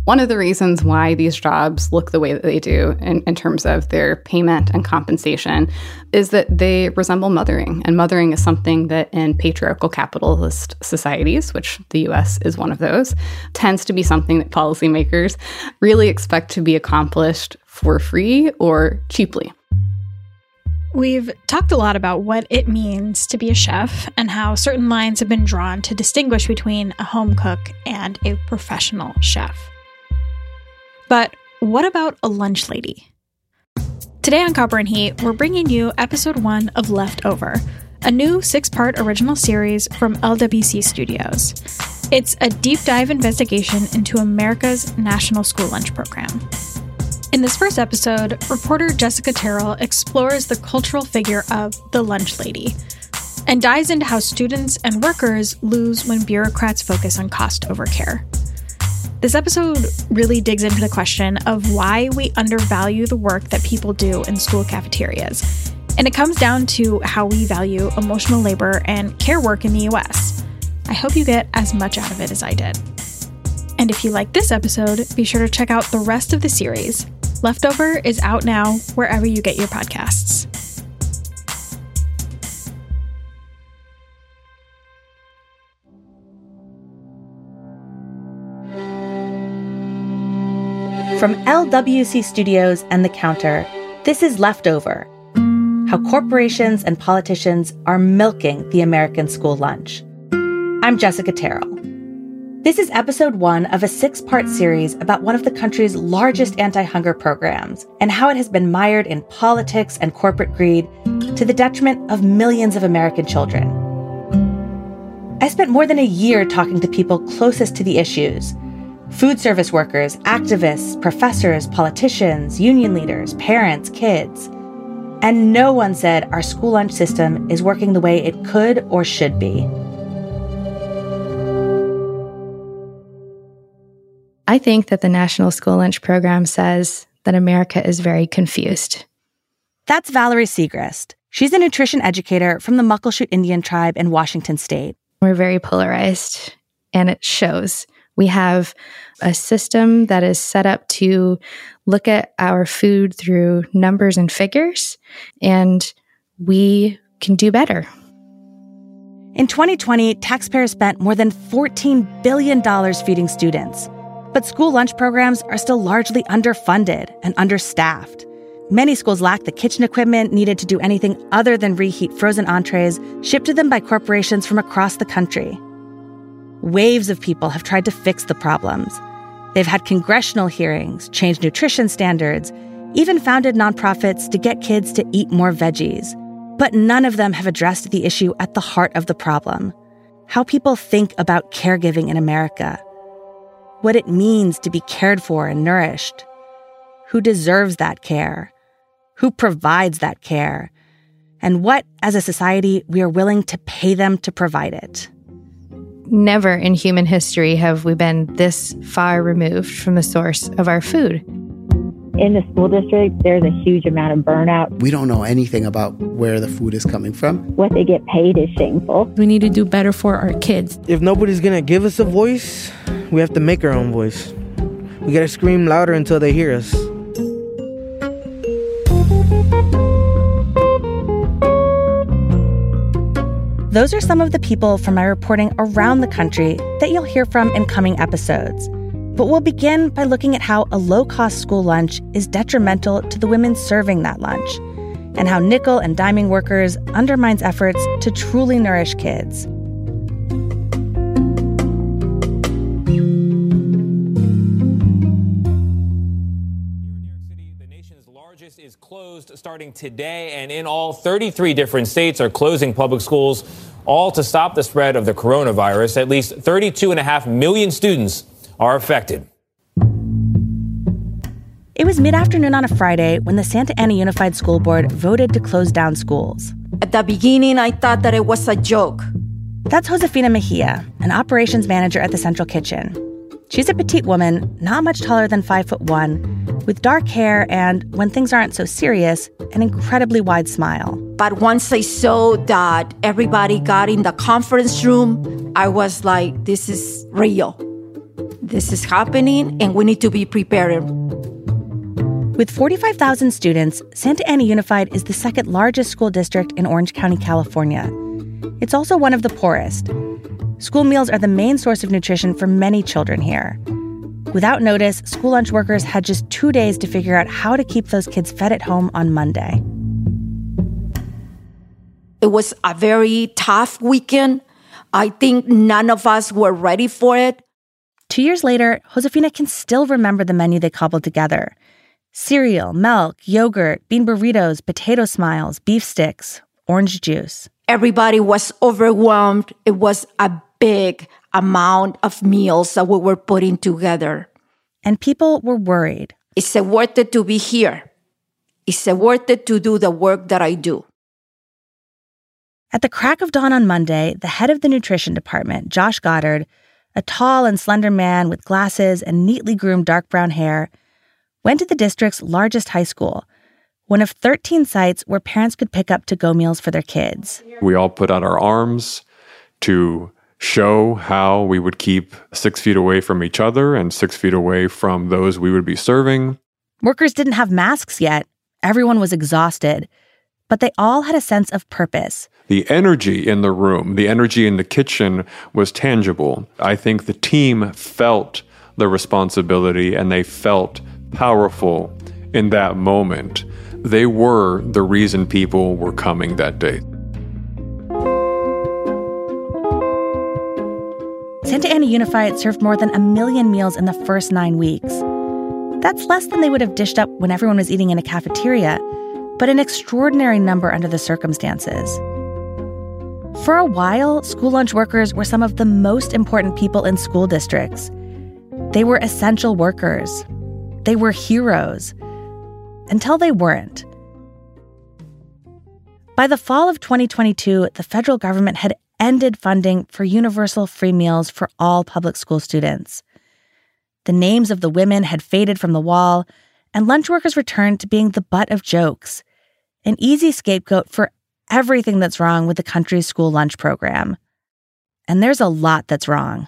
One of the reasons why these jobs look the way that they do in terms of their payment and compensation is that they resemble mothering. And mothering is something that in patriarchal capitalist societies, which the US is one of those, tends to be something that policymakers really expect to be accomplished for free or cheaply. We've talked a lot about what it means to be a chef and how certain lines have been drawn to distinguish between a home cook and a professional chef. But what about a lunch lady? Today on Copper and Heat, we're bringing you episode 1 of Leftover, a new 6-part original series from LWC Studios. It's a deep dive investigation into America's National School Lunch Program. In this first episode, reporter Jessica Terrell explores the cultural figure of the lunch lady and dives into how students and workers lose when bureaucrats focus on cost over care. This episode really digs into the question of why we undervalue the work that people do in school cafeterias. And it comes down to how we value emotional labor and care work in the US. I hope you get as much out of it as I did. And if you like this episode, be sure to check out the rest of the series. Leftover is out now wherever you get your podcasts. From LWC Studios and The Counter, this is Leftover, how corporations and politicians are milking the American school lunch. I'm Jessica Terrell. This is episode 1 of a 6-part series about one of the country's largest anti-hunger programs and how it has been mired in politics and corporate greed to the detriment of millions of American children. I spent more than a year talking to people closest to the issues: food service workers, activists, professors, politicians, union leaders, parents, kids. And no one said our school lunch system is working the way it could or should be. I think that the National School Lunch Program says that America is very confused. That's Valerie Segrist. She's a nutrition educator from the Muckleshoot Indian tribe in Washington state. We're very polarized, and it shows. We have a system that is set up to look at our food through numbers and figures, and we can do better. In 2020, taxpayers spent more than $14 billion feeding students. But school lunch programs are still largely underfunded and understaffed. Many schools lack the kitchen equipment needed to do anything other than reheat frozen entrees shipped to them by corporations from across the country. Waves of people have tried to fix the problems. They've had congressional hearings, changed nutrition standards, even founded nonprofits to get kids to eat more veggies. But none of them have addressed the issue at the heart of the problem: how people think about caregiving in America, what it means to be cared for and nourished, who deserves that care, who provides that care, and what, as a society, we are willing to pay them to provide it. Never in human history have we been this far removed from the source of our food. In the school district, there's a huge amount of burnout. We don't know anything about where the food is coming from. What they get paid is shameful. We need to do better for our kids. If nobody's going to give us a voice, we have to make our own voice. We got to scream louder until they hear us. Those are some of the people from my reporting around the country that you'll hear from in coming episodes. But we'll begin by looking at how a low-cost school lunch is detrimental to the women serving that lunch, and how nickel and diming workers undermines efforts to truly nourish kids. Is closed starting today, and in all, 33 different states are closing public schools, all to stop the spread of the coronavirus. At least 32.5 million students are affected. It was mid-afternoon on a Friday when the Santa Ana Unified School Board voted to close down schools. At the beginning, I thought that it was a joke. That's Josefina Mejia, an operations manager at the Central Kitchen. She's a petite woman, not much taller than 5'1", with dark hair and, when things aren't so serious, an incredibly wide smile. But once I saw that everybody got in the conference room, I was like, this is real. this is happening and we need to be prepared. With 45,000 students, Santa Ana Unified is the second largest school district in Orange County, California. It's also one of the poorest. School meals are the main source of nutrition for many children here. Without notice, school lunch workers had just 2 days to figure out how to keep those kids fed at home on Monday. It was a very tough weekend. I think none of us were ready for it. 2 years later, Josefina can still remember the menu they cobbled together. Cereal, milk, yogurt, bean burritos, potato smiles, beef sticks, orange juice. Everybody was overwhelmed. It was a big amount of meals that we were putting together. And people were worried. Is it worth it to be here? Is it worth it to do the work that I do? At the crack of dawn on Monday, the head of the nutrition department, Josh Goddard, a tall and slender man with glasses and neatly groomed dark brown hair, went to the district's largest high school, one of 13 sites where parents could pick up to-go meals for their kids. We all put out our arms to show how we would keep 6 feet away from each other and 6 feet away from those we would be serving. Workers didn't have masks yet. Everyone was exhausted. But they all had a sense of purpose. The energy in the room, the energy in the kitchen was tangible. I think the team felt the responsibility and they felt powerful in that moment. They were the reason people were coming that day. Santa Ana Unified served more than 1 million meals in the first 9 weeks. That's less than they would have dished up when everyone was eating in a cafeteria, but an extraordinary number under the circumstances. For a while, school lunch workers were some of the most important people in school districts. They were essential workers. They were heroes. Until they weren't. By the fall of 2022, the federal government had ended funding for universal free meals for all public school students. The names of the women had faded from the wall, and lunch workers returned to being the butt of jokes, an easy scapegoat for everything that's wrong with the country's school lunch program. And there's a lot that's wrong.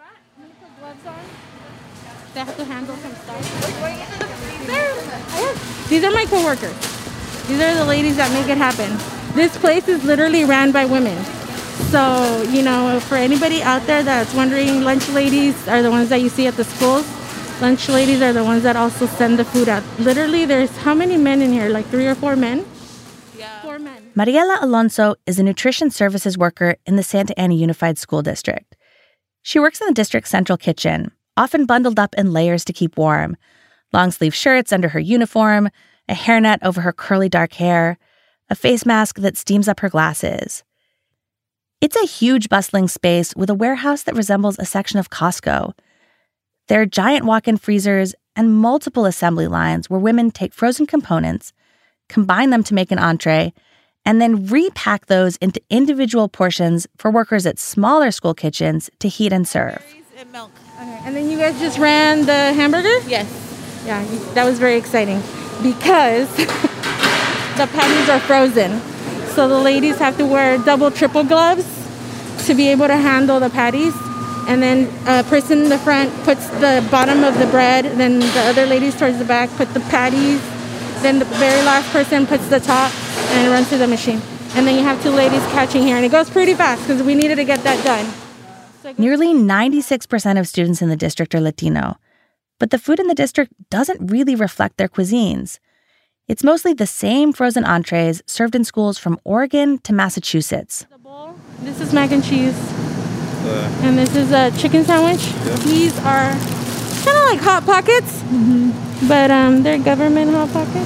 They have to handle some stuff. These are my coworkers. These are the ladies that make it happen. This place is literally ran by women. So, for anybody out there that's wondering, lunch ladies are the ones that you see at the schools. Lunch ladies are the ones that also send the food out. Literally, there's how many men in here? Like 3 or 4 men? Yeah. 4 men. Mariela Alonso is a nutrition services worker in the Santa Ana Unified School District. She works in the district's central kitchen, often bundled up in layers to keep warm. Long-sleeve shirts under her uniform, a hairnet over her curly dark hair, a face mask that steams up her glasses. It's a huge bustling space with a warehouse that resembles a section of Costco. There are giant walk-in freezers and multiple assembly lines where women take frozen components, combine them to make an entree, and then repack those into individual portions for workers at smaller school kitchens to heat and serve. And milk. Okay. And then you guys just ran the hamburger? Yes. Yeah, that was very exciting because the patties are frozen. So the ladies have to wear double, triple gloves to be able to handle the patties. And then a person in the front puts the bottom of the bread, then the other ladies towards the back put the patties, then the very last person puts the top and it runs through the machine. And then you have 2 ladies catching here, and it goes pretty fast because we needed to get that done. Nearly 96% of students in the district are Latino, but the food in the district doesn't really reflect their cuisines. It's mostly the same frozen entrees served in schools from Oregon to Massachusetts. This is mac and cheese. And this is a chicken sandwich. Yeah. These are kind of like Hot Pockets, but they're government Hot Pockets.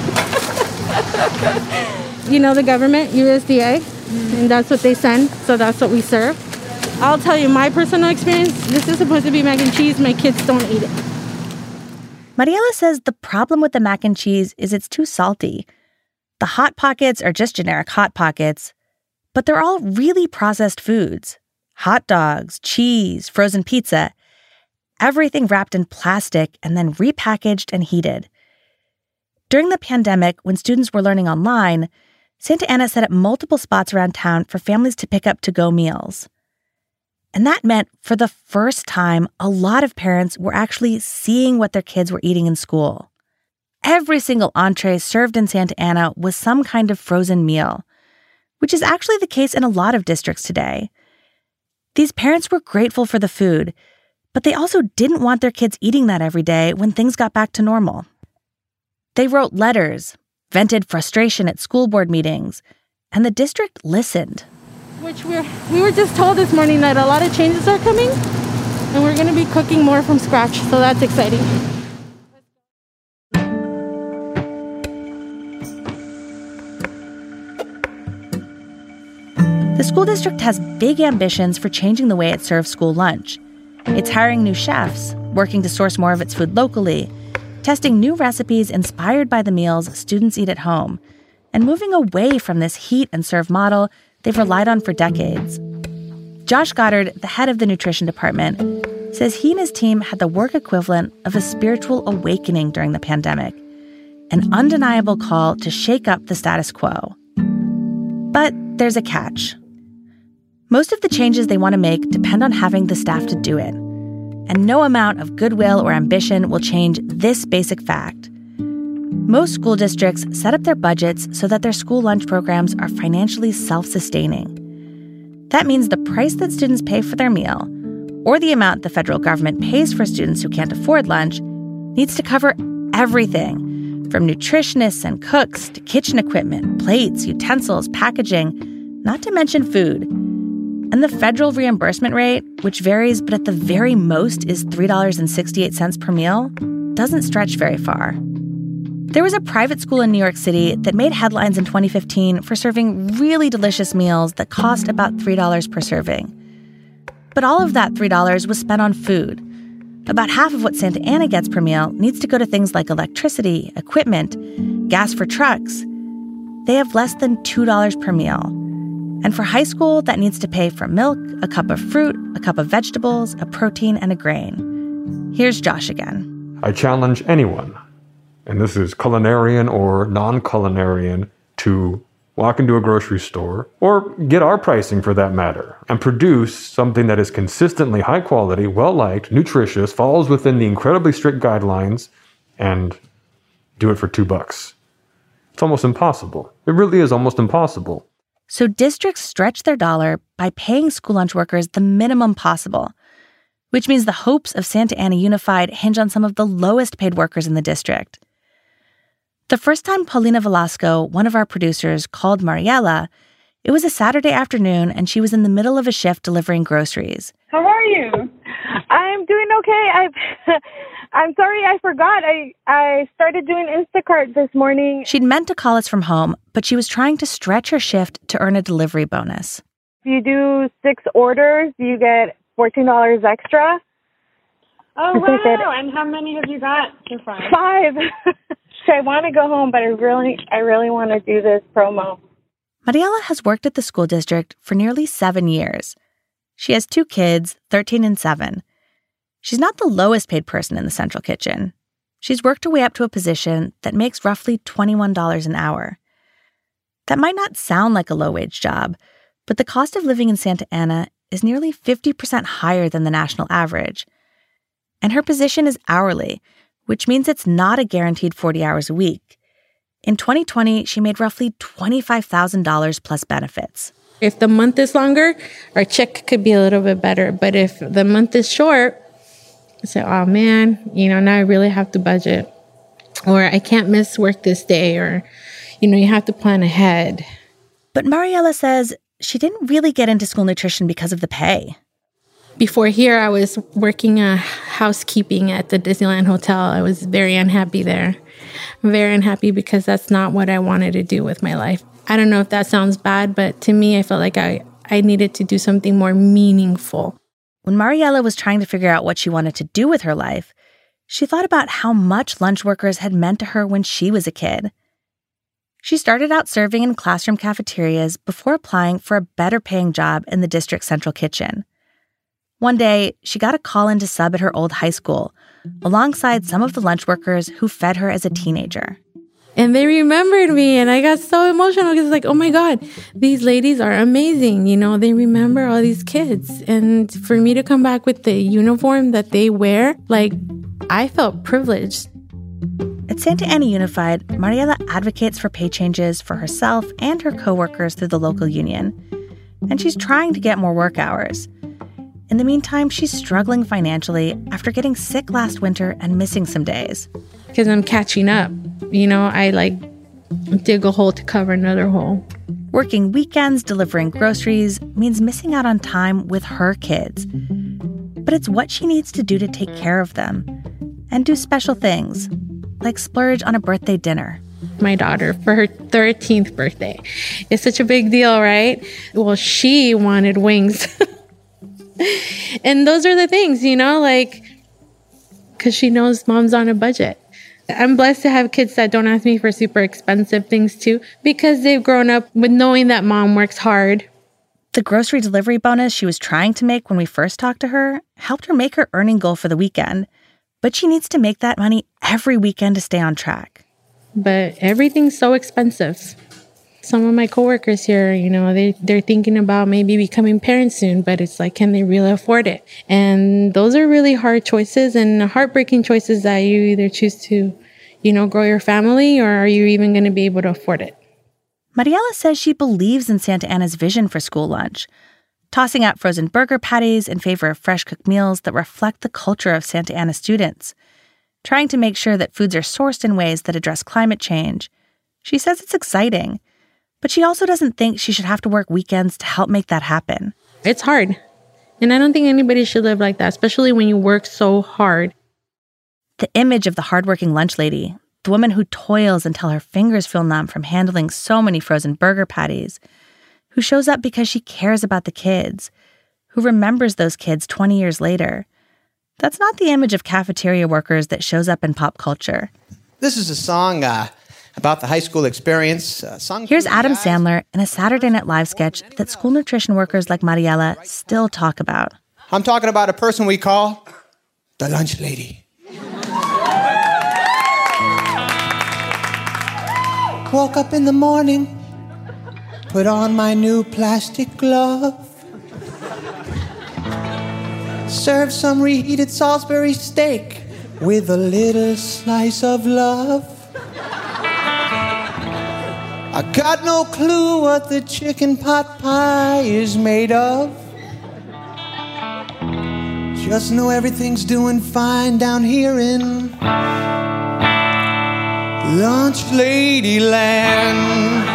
The government, USDA, and that's what they send, so that's what we serve. I'll tell you my personal experience. This is supposed to be mac and cheese. My kids don't eat it. Mariela says the problem with the mac and cheese is it's too salty. The Hot Pockets are just generic Hot Pockets, but they're all really processed foods. Hot dogs, cheese, frozen pizza, everything wrapped in plastic and then repackaged and heated. During the pandemic, when students were learning online, Santa Ana set up multiple spots around town for families to pick up to-go meals. And that meant for the first time, a lot of parents were actually seeing what their kids were eating in school. Every single entree served in Santa Ana was some kind of frozen meal, which is actually the case in a lot of districts today. These parents were grateful for the food, but they also didn't want their kids eating that every day when things got back to normal. They wrote letters, vented frustration at school board meetings, and the district listened. Which we were just told this morning that a lot of changes are coming, and we're going to be cooking more from scratch, so that's exciting. The school district has big ambitions for changing the way it serves school lunch. It's hiring new chefs, working to source more of its food locally, testing new recipes inspired by the meals students eat at home, and moving away from this heat and serve model they've relied on for decades. Josh Goddard, the head of the nutrition department, says he and his team had the work equivalent of a spiritual awakening during the pandemic, an undeniable call to shake up the status quo. But there's a catch. Most of the changes they want to make depend on having the staff to do it. And no amount of goodwill or ambition will change this basic fact. Most school districts set up their budgets so that their school lunch programs are financially self-sustaining. That means the price that students pay for their meal, or the amount the federal government pays for students who can't afford lunch, needs to cover everything, from nutritionists and cooks to kitchen equipment, plates, utensils, packaging, not to mention food. And the federal reimbursement rate, which varies but at the very most is $3.68 per meal, doesn't stretch very far. There was a private school in New York City that made headlines in 2015 for serving really delicious meals that cost about $3 per serving. But all of that $3 was spent on food. About half of what Santa Ana gets per meal needs to go to things like electricity, equipment, gas for trucks. They have less than $2 per meal. And for high school, that needs to pay for milk, a cup of fruit, a cup of vegetables, a protein, and a grain. Here's Josh again. I challenge anyone, and this is culinarian or non-culinarian, to walk into a grocery store, or get our pricing for that matter, and produce something that is consistently high quality, well-liked, nutritious, falls within the incredibly strict guidelines, and do it for $2. It's almost impossible. It really is almost impossible. So districts stretch their dollar by paying school lunch workers the minimum possible, which means the hopes of Santa Ana Unified hinge on some of the lowest paid workers in the district. The first time Paulina Velasco, one of our producers, called Mariela, it was a Saturday afternoon and she was in the middle of a shift delivering groceries. How are you? I'm doing okay. I'm sorry I forgot. I started doing Instacart this morning. She'd meant to call us from home, but she was trying to stretch her shift to earn a delivery bonus. If you do 6 orders, you get $14 extra. Oh, wow. And how many have you got so far? 5. I want to go home, but I really want to do this promo. Mariela has worked at the school district for nearly 7 years. She has 2 kids, 13 and 7. She's not the lowest paid person in the central kitchen. She's worked her way up to a position that makes roughly $21 an hour. That might not sound like a low-wage job, but the cost of living in Santa Ana is nearly 50% higher than the national average. And her position is hourly, which means it's not a guaranteed 40 hours a week. In 2020, she made roughly $25,000 plus benefits. If the month is longer, our check could be a little bit better. But if the month is short, I say, oh man, now I really have to budget. Or I can't miss work this day. Or, you have to plan ahead. But Mariela says she didn't really get into school nutrition because of the pay. Before here, I was working housekeeping at the Disneyland Hotel. I was very unhappy there. Very unhappy because that's not what I wanted to do with my life. I don't know if that sounds bad, but to me, I felt like I needed to do something more meaningful. When Mariela was trying to figure out what she wanted to do with her life, she thought about how much lunch workers had meant to her when she was a kid. She started out serving in classroom cafeterias before applying for a better-paying job in the district's central kitchen. One day, she got a call in to sub at her old high school, alongside some of the lunch workers who fed her as a teenager. And they remembered me, and I got so emotional because like, oh my God, these ladies are amazing. You know, they remember all these kids. And for me to come back with the uniform that they wear, like, I felt privileged. At Santa Ana Unified, Mariela advocates for pay changes for herself and her coworkers through the local union. And she's trying to get more work hours. In the meantime, she's struggling financially after getting sick last winter and missing some days. Because I'm catching up. You know, I like dig a hole to cover another hole. Working weekends, delivering groceries means missing out on time with her kids. But it's what she needs to do to take care of them and do special things, like splurge on a birthday dinner. My daughter, for her 13th birthday. It's such a big deal, right? Well, she wanted wings. And those are the things, you know, like, because she knows mom's on a budget. I'm blessed to have kids that don't ask me for super expensive things too, because they've grown up with knowing that mom works hard. The grocery delivery bonus she was trying to make when we first talked to her helped her make her earning goal for the weekend. But she needs to make that money every weekend to stay on track. But everything's so expensive. Some of my coworkers here, you know, they're thinking about maybe becoming parents soon, but it's like, can they really afford it? And those are really hard choices and heartbreaking choices that you either choose to, you know, grow your family, or are you even going to be able to afford it? Mariela says she believes in Santa Ana's vision for school lunch, tossing out frozen burger patties in favor of fresh cooked meals that reflect the culture of Santa Ana students, trying to make sure that foods are sourced in ways that address climate change. She says it's exciting, but she also doesn't think she should have to work weekends to help make that happen. It's hard. And I don't think anybody should live like that, especially when you work so hard. The image of the hardworking lunch lady, the woman who toils until her fingers feel numb from handling so many frozen burger patties, who shows up because she cares about the kids, who remembers those kids 20 years later. That's not the image of cafeteria workers that shows up in pop culture. This is a song about the high school experience. Here's Adam Sandler in a Saturday Night Live sketch that school nutrition workers like Mariela still talk about. I'm talking about a person we call the lunch lady. Woke up in the morning, put on my new plastic glove, served some reheated Salisbury steak with a little slice of love. I got no clue what the chicken pot pie is made of. Just know everything's doing fine down here in Lunch Lady Land.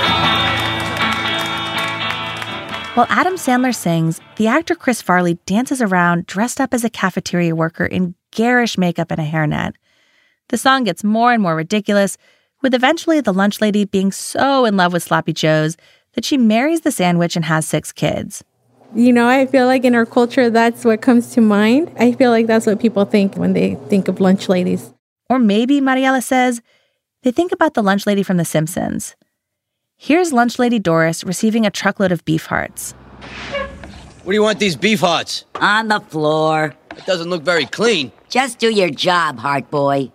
While Adam Sandler sings, the actor Chris Farley dances around dressed up as a cafeteria worker in garish makeup and a hairnet. The song gets more and more ridiculous, with eventually the lunch lady being so in love with Sloppy Joe's that she marries the sandwich and has 6 kids. You know, I feel like in our culture, that's what comes to mind. I feel like that's what people think when they think of lunch ladies. Or maybe, Mariela says, they think about the lunch lady from The Simpsons. Here's lunch lady Doris receiving a truckload of beef hearts. Where do you want these beef hearts? On the floor. It doesn't look very clean. Just do your job, heart boy.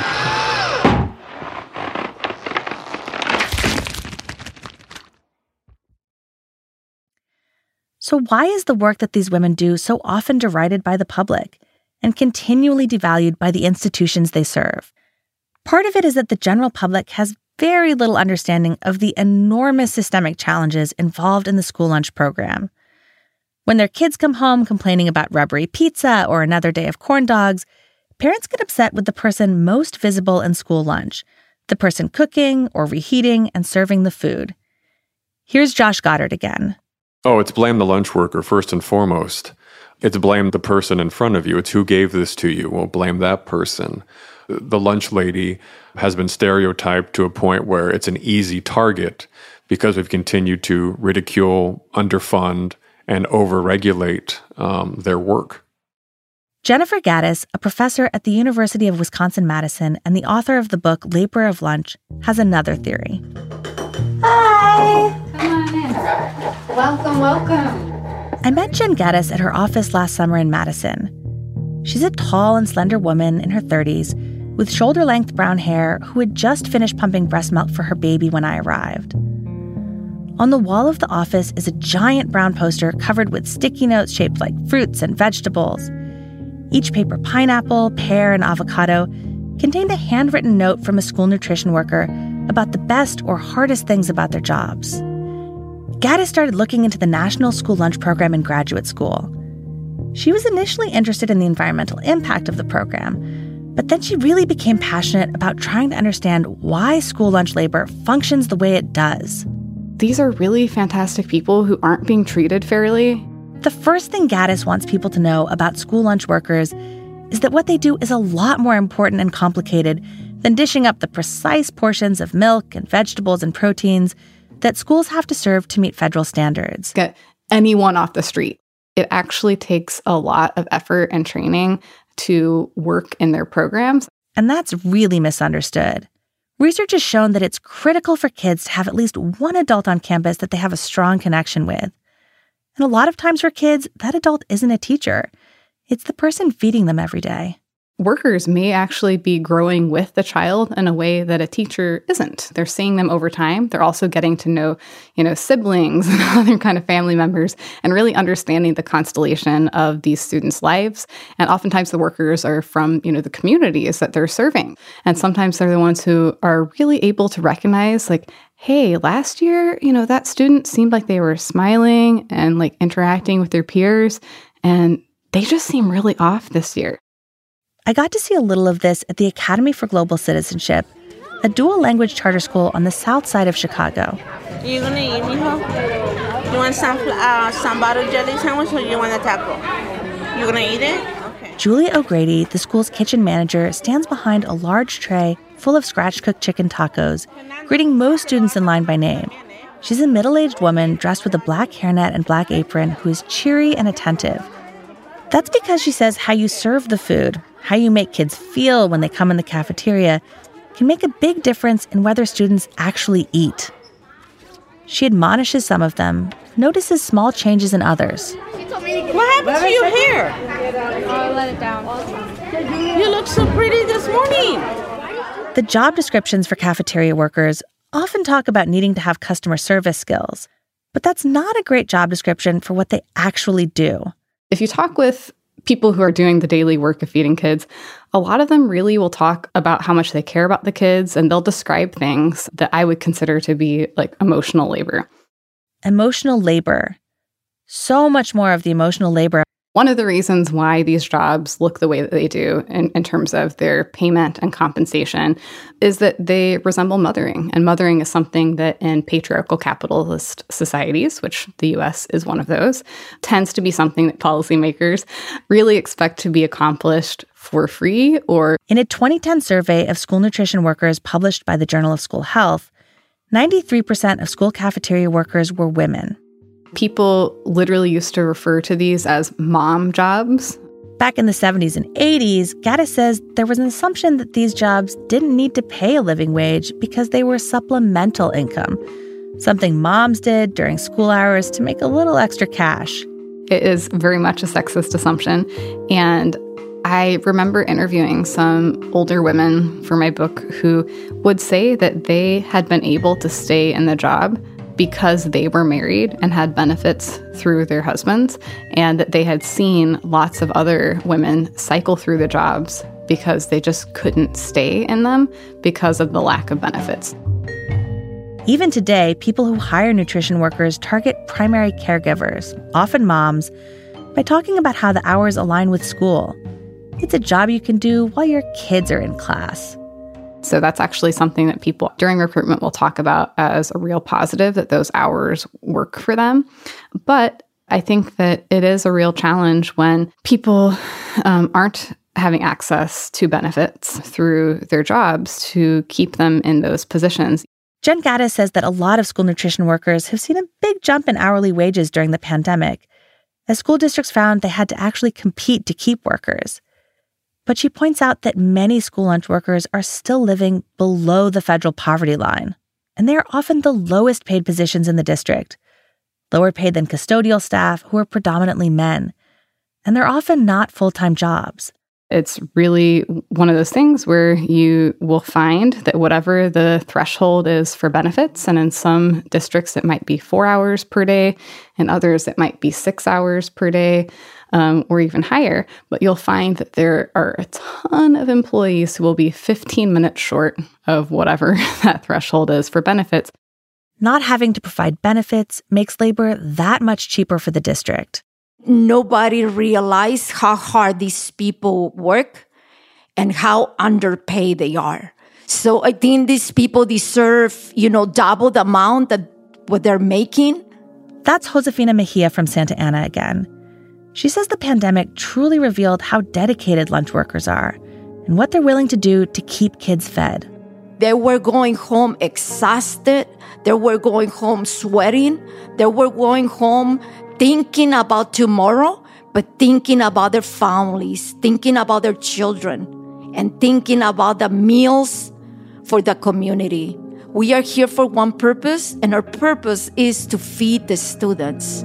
So why is the work that these women do so often derided by the public and continually devalued by the institutions they serve? Part of it is that the general public has very little understanding of the enormous systemic challenges involved in the school lunch program. When their kids come home complaining about rubbery pizza or another day of corn dogs, parents get upset with the person most visible in school lunch, the person cooking or reheating and serving the food. Here's Josh Goddard again. Oh, it's blame the lunch worker first and foremost. It's blame the person in front of you. It's who gave this to you. Well, blame that person. The lunch lady has been stereotyped to a point where it's an easy target because we've continued to ridicule, underfund, and overregulate their work. Jennifer Gaddis, a professor at the University of Wisconsin-Madison and the author of the book Labor of Lunch, has another theory. Hi! Come on in. Welcome, welcome. I met Jen Gaddis at her office last summer in Madison. She's a tall and slender woman in her 30s with shoulder-length brown hair who had just finished pumping breast milk for her baby when I arrived. On the wall of the office is a giant brown poster covered with sticky notes shaped like fruits and vegetables. Each paper pineapple, pear, and avocado contained a handwritten note from a school nutrition worker about the best or hardest things about their jobs. Gaddis started looking into the National School Lunch Program in graduate school. She was initially interested in the environmental impact of the program, but then she really became passionate about trying to understand why school lunch labor functions the way it does. These are really fantastic people who aren't being treated fairly. The first thing Gaddis wants people to know about school lunch workers is that what they do is a lot more important and complicated than dishing up the precise portions of milk and vegetables and proteins that schools have to serve to meet federal standards. Get anyone off the street. It actually takes a lot of effort and training to work in their programs. And that's really misunderstood. Research has shown that it's critical for kids to have at least one adult on campus that they have a strong connection with. And a lot of times for kids, that adult isn't a teacher. It's the person feeding them every day. Workers may actually be growing with the child in a way that a teacher isn't. They're seeing them over time. They're also getting to know, siblings and other kind of family members and really understanding the constellation of these students' lives. And oftentimes the workers are from, the communities that they're serving. And sometimes they're the ones who are really able to recognize, like, hey, last year, that student seemed like they were smiling and like interacting with their peers, and they just seem really off this year. I got to see a little of this at the Academy for Global Citizenship, a dual-language charter school on the south side of Chicago. You gonna eat, mijo? You want some bottle jelly sandwich or you want a taco? You gonna eat it? Okay. Julie O'Grady, the school's kitchen manager, stands behind a large tray full of scratch-cooked chicken tacos, greeting most students in line by name. She's a middle-aged woman dressed with a black hairnet and black apron who is cheery and attentive. That's because she says how you serve the food, how you make kids feel when they come in the cafeteria, can make a big difference in whether students actually eat. She admonishes some of them, notices small changes in others. What happened to your hair? I'll let it down. You look so pretty this morning. The job descriptions for cafeteria workers often talk about needing to have customer service skills, but that's not a great job description for what they actually do. If you talk with people who are doing the daily work of feeding kids, a lot of them really will talk about how much they care about the kids, and they'll describe things that I would consider to be like emotional labor. Emotional labor. So much more of the emotional labor. One of the reasons why these jobs look the way that they do in terms of their payment and compensation is that they resemble mothering. And mothering is something that in patriarchal capitalist societies, which the US is one of those, tends to be something that policymakers really expect to be accomplished for free or... In a 2010 survey of school nutrition workers published by the Journal of School Health, 93% of school cafeteria workers were women. People literally used to refer to these as mom jobs. Back in the 70s and 80s, Gaddis says there was an assumption that these jobs didn't need to pay a living wage because they were supplemental income, something moms did during school hours to make a little extra cash. It is very much a sexist assumption, and I remember interviewing some older women for my book who would say that they had been able to stay in the job because they were married and had benefits through their husbands, and that they had seen lots of other women cycle through the jobs because they just couldn't stay in them because of the lack of benefits. Even today, people who hire nutrition workers target primary caregivers, often moms, by talking about how the hours align with school. It's a job you can do while your kids are in class. So that's actually something that people during recruitment will talk about as a real positive, that those hours work for them. But I think that it is a real challenge when people aren't having access to benefits through their jobs to keep them in those positions. Jen Gaddis says that a lot of school nutrition workers have seen a big jump in hourly wages during the pandemic, as school districts found they had to actually compete to keep workers. But she points out that many school lunch workers are still living below the federal poverty line, and they are often the lowest paid positions in the district, lower paid than custodial staff who are predominantly men, and they're often not full-time jobs. It's really one of those things where you will find that whatever the threshold is for benefits, and in some districts it might be 4 hours per day, in others it might be 6 hours per day, or even higher. But you'll find that there are a ton of employees who will be 15 minutes short of whatever that threshold is for benefits. Not having to provide benefits makes labor that much cheaper for the district. Nobody realized how hard these people work and how underpaid they are. So I think these people deserve, double the amount that what they're making. That's Josefina Mejia from Santa Ana again. She says the pandemic truly revealed how dedicated lunch workers are and what they're willing to do to keep kids fed. They were going home exhausted. They were going home sweating. They were going home thinking about tomorrow, but thinking about their families, thinking about their children, and thinking about the meals for the community. We are here for one purpose, and our purpose is to feed the students.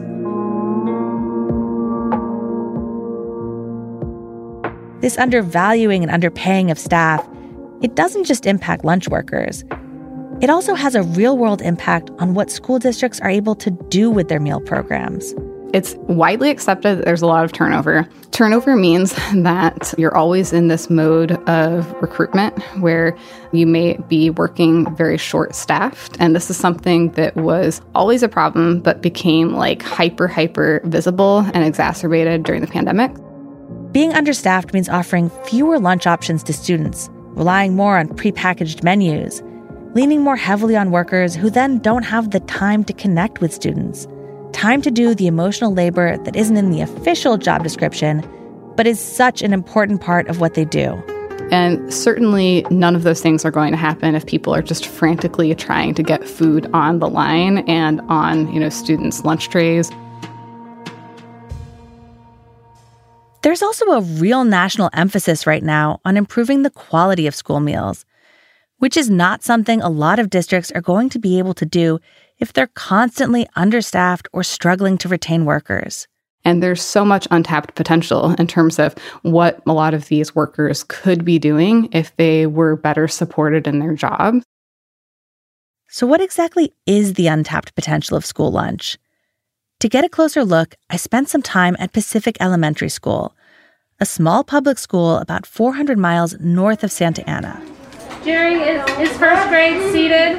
This undervaluing and underpaying of staff, it doesn't just impact lunch workers. It also has a real-world impact on what school districts are able to do with their meal programs. It's widely accepted that there's a lot of turnover. Turnover means that you're always in this mode of recruitment where you may be working very short-staffed. And this is something that was always a problem, but became hyper visible and exacerbated during the pandemic. Being understaffed means offering fewer lunch options to students, relying more on prepackaged menus, leaning more heavily on workers who then don't have the time to connect with students, time to do the emotional labor that isn't in the official job description, but is such an important part of what they do. And certainly none of those things are going to happen if people are just frantically trying to get food on the line and on, students' lunch trays. There's also a real national emphasis right now on improving the quality of school meals, which is not something a lot of districts are going to be able to do if they're constantly understaffed or struggling to retain workers. And there's so much untapped potential in terms of what a lot of these workers could be doing if they were better supported in their job. So what exactly is the untapped potential of school lunch? To get a closer look, I spent some time at Pacific Elementary School, a small public school about 400 miles north of Santa Ana. Jerry, is first grade seated?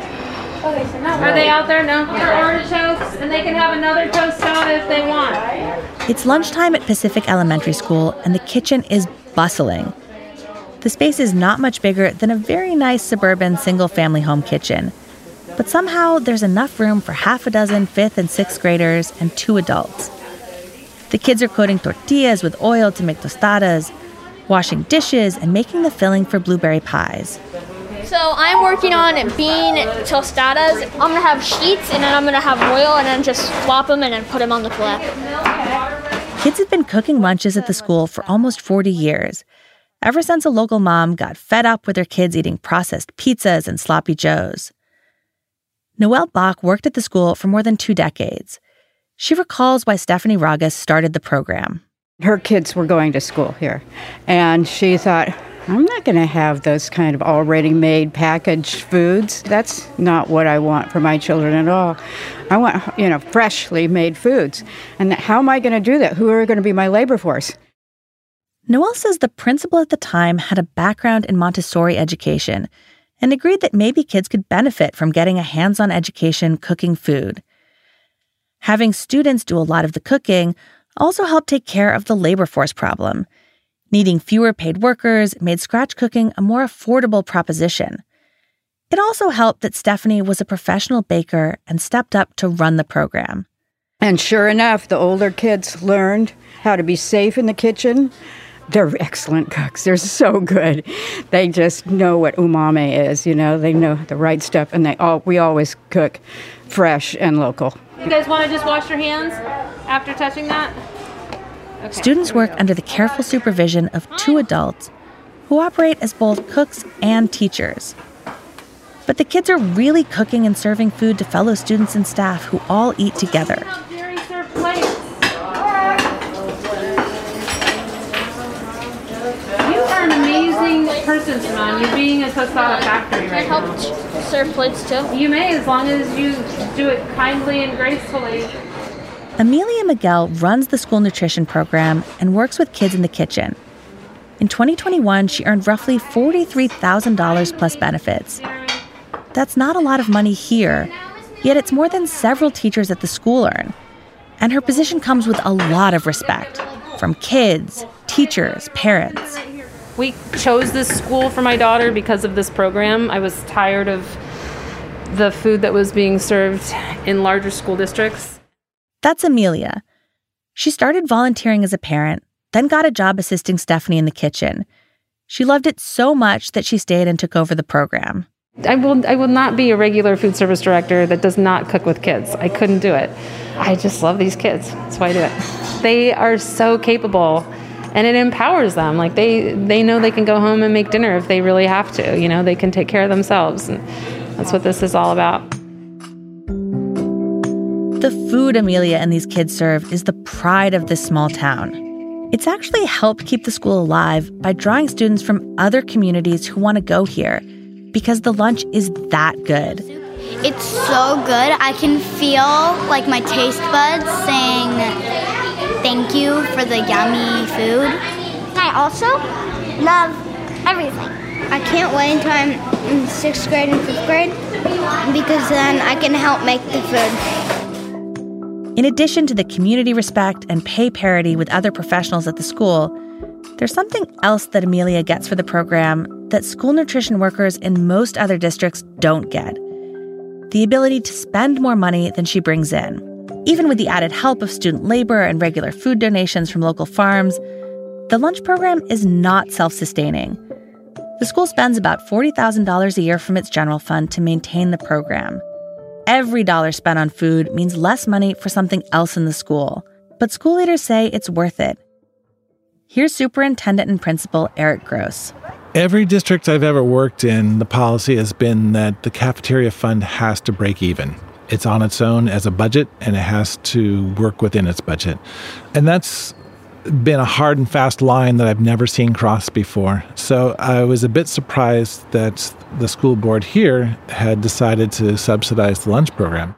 Are they out there? No. For artichokes, and they can have another toast soda if they want. It's lunchtime at Pacific Elementary School, and the kitchen is bustling. The space is not much bigger than a very nice suburban single-family home kitchen. But somehow there's enough room for half a dozen 5th and 6th graders and 2 adults. The kids are coating tortillas with oil to make tostadas, washing dishes, and making the filling for blueberry pies. So I'm working on bean tostadas. I'm going to have sheets, and then I'm going to have oil, and then just swap them and then put them on the flap. Kids have been cooking lunches at the school for almost 40 years, ever since a local mom got fed up with her kids eating processed pizzas and sloppy joes. Noelle Bach worked at the school for more than 2 decades. She recalls why Stephanie Ragas started the program. Her kids were going to school here, and she thought, I'm not going to have those kind of already made packaged foods. That's not what I want for my children at all. I want, freshly made foods. And how am I going to do that? Who are going to be my labor force? Noelle says the principal at the time had a background in Montessori education and agreed that maybe kids could benefit from getting a hands-on education cooking food. Having students do a lot of the cooking also helped take care of the labor force problem. Needing fewer paid workers made scratch cooking a more affordable proposition. It also helped that Stephanie was a professional baker and stepped up to run the program. And sure enough, the older kids learned how to be safe in the kitchen. They're excellent cooks. They're so good. They just know what umami is, They know the right stuff, and we always cook fresh and local. You guys want to just wash your hands after touching that? Okay. Students work under the careful supervision of 2 adults who operate as both cooks and teachers. But the kids are really cooking and serving food to fellow students and staff who all eat together. You being the person, Simone. You're being a tostada factory right now. Can I help serve plates too? You may, as long as you do it kindly and gracefully. Amelia Miguel runs the school nutrition program and works with kids in the kitchen. In 2021, she earned roughly $43,000 plus benefits. That's not a lot of money here, yet it's more than several teachers at the school earn. And her position comes with a lot of respect from kids, teachers, parents. We chose this school for my daughter because of this program. I was tired of the food that was being served in larger school districts. That's Amelia. She started volunteering as a parent, then got a job assisting Stephanie in the kitchen. She loved it so much that she stayed and took over the program. I will not be a regular food service director that does not cook with kids. I couldn't do it. I just love these kids. That's why I do it. They are so capable, and it empowers them. Like they know they can go home and make dinner if they really have to. You know, they can take care of themselves. And that's what this is all about. The food Amelia and these kids serve is the pride of this small town. It's actually helped keep the school alive by drawing students from other communities who want to go here because the lunch is that good. It's so good. I can feel like my taste buds saying thank you for the yummy food. I also love everything. I can't wait until I'm in 6th grade and 5th grade because then I can help make the food. In addition to the community respect and pay parity with other professionals at the school, there's something else that Amelia gets for the program that school nutrition workers in most other districts don't get. The ability to spend more money than she brings in. Even with the added help of student labor and regular food donations from local farms, the lunch program is not self-sustaining. The school spends about $40,000 a year from its general fund to maintain the program. Every dollar spent on food means less money for something else in the school, but school leaders say it's worth it. Here's Superintendent and Principal Eric Gross. Every district I've ever worked in, the policy has been that the cafeteria fund has to break even. It's on its own as a budget, and it has to work within its budget. And that's been a hard and fast line that I've never seen crossed before. So I was a bit surprised that the school board here had decided to subsidize the lunch program.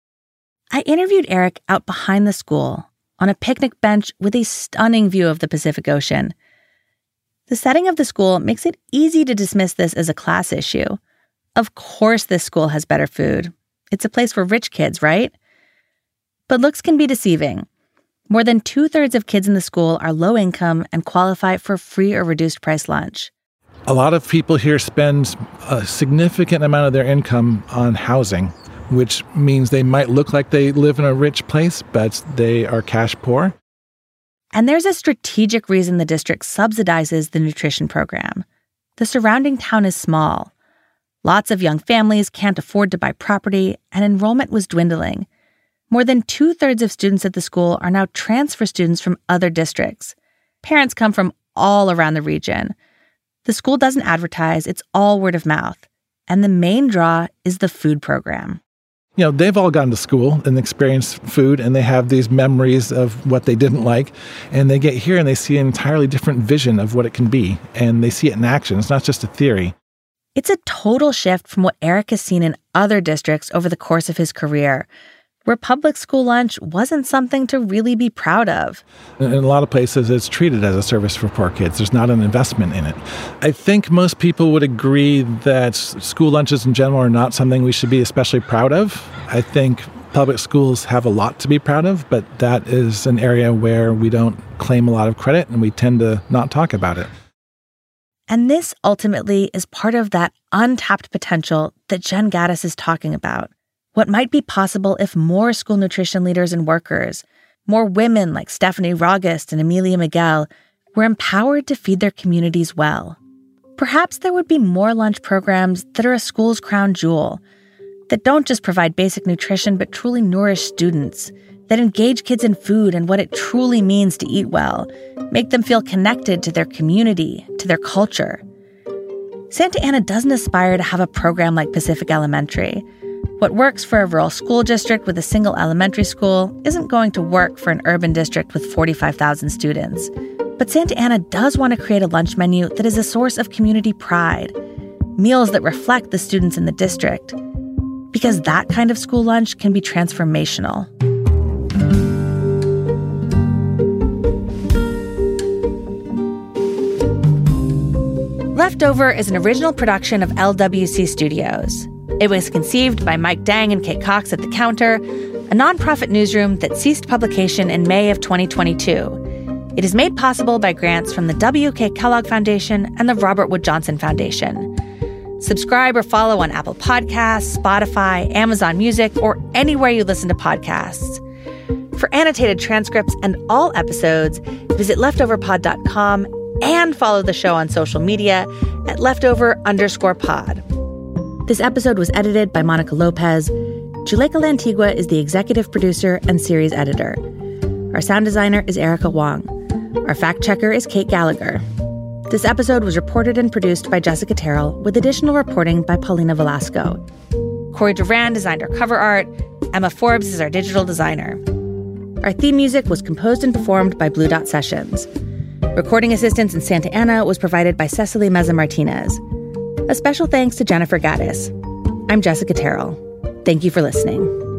I interviewed Eric out behind the school on a picnic bench with a stunning view of the Pacific Ocean. The setting of the school makes it easy to dismiss this as a class issue. Of course this school has better food. It's a place for rich kids, right? But looks can be deceiving. More than 2/3 of kids in the school are low income and qualify for free or reduced price lunch. A lot of people here spend a significant amount of their income on housing, which means they might look like they live in a rich place, but they are cash poor. And there's a strategic reason the district subsidizes the nutrition program. The surrounding town is small. Lots of young families can't afford to buy property, and enrollment was dwindling. More than 2/3 of students at the school are now transfer students from other districts. Parents come from all around the region. The school doesn't advertise, it's all word of mouth. And the main draw is the food program. You know, they've all gone to school and experienced food, and they have these memories of what they didn't like. And they get here and they see an entirely different vision of what it can be. And they see it in action. It's not just a theory. It's a total shift from what Eric has seen in other districts over the course of his career, where public school lunch wasn't something to really be proud of. In a lot of places, it's treated as a service for poor kids. There's not an investment in it. I think most people would agree that school lunches in general are not something we should be especially proud of. I think public schools have a lot to be proud of, but that is an area where we don't claim a lot of credit, and we tend to not talk about it. And this ultimately is part of that untapped potential that Jen Gaddis is talking about. What might be possible if more school nutrition leaders and workers, more women like Stephanie Rogest and Amelia Miguel, were empowered to feed their communities well. Perhaps there would be more lunch programs that are a school's crown jewel, that don't just provide basic nutrition but truly nourish students, that engage kids in food and what it truly means to eat well, make them feel connected to their community, to their culture. Santa Ana doesn't aspire to have a program like Pacific Elementary. What works for a rural school district with a single elementary school isn't going to work for an urban district with 45,000 students. But But Santa Ana does want to create a lunch menu that is a source of community pride, meals that reflect the students in the district, because that kind of school lunch can be transformational. Leftover is an original production of LWC Studios. It was conceived by Mike Dang and Kate Cox at The Counter, a nonprofit newsroom that ceased publication in May of 2022. It is made possible by grants from the W.K. Kellogg Foundation and the Robert Wood Johnson Foundation. Subscribe or follow on Apple Podcasts, Spotify, Amazon Music, or anywhere you listen to podcasts. For annotated transcripts and all episodes, visit leftoverpod.com and follow the show on social media at leftover_pod. This episode was edited by Monica Lopez. Juleka Lantigua is the executive producer and series editor. Our sound designer is Erica Wong. Our fact checker is Kate Gallagher. This episode was reported and produced by Jessica Terrell, with additional reporting by Paulina Velasco. Corey Duran designed our cover art. Emma Forbes is our digital designer. Our theme music was composed and performed by Blue Dot Sessions. Recording assistance in Santa Ana was provided by Cecily Meza Martinez. A special thanks to Jennifer Gaddis. I'm Jessica Terrell. Thank you for listening.